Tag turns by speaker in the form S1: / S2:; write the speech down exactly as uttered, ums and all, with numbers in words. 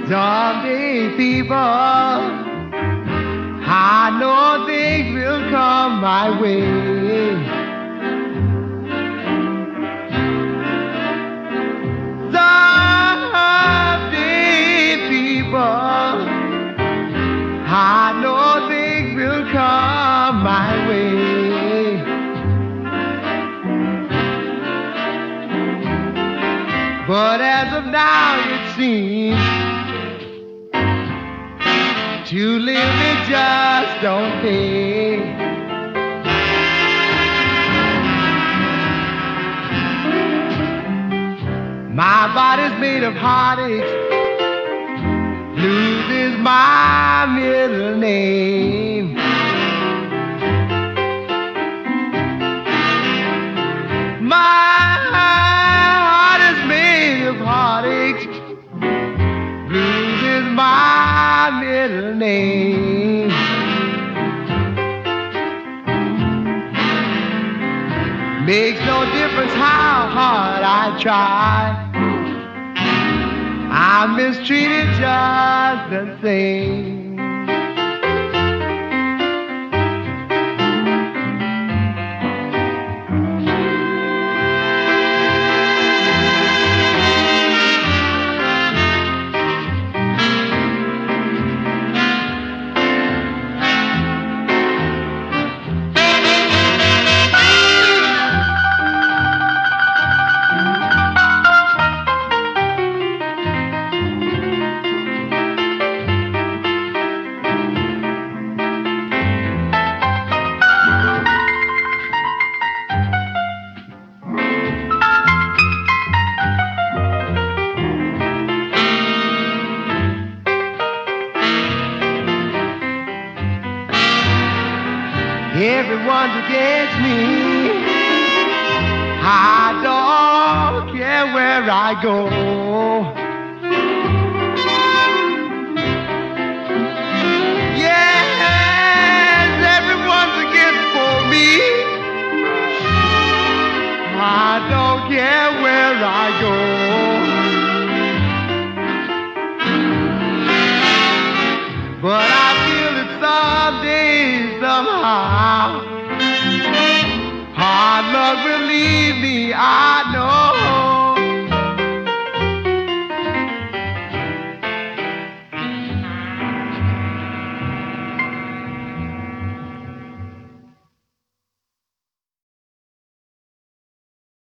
S1: Someday, people, I know things will come my way. Someday, people, I know things will come my way. But as of now, it seems to live it just don't pay. My body's made of heartaches. Blues is my middle name. My heart is made of heartaches. Blues is my middle name. Makes no difference how hard I try, I'm mistreated just the same. Everyone's against me. I don't care where I go. Yes, everyone's against for me. I don't care where I go. But I feel that someday, somehow, hard luck will leave me. I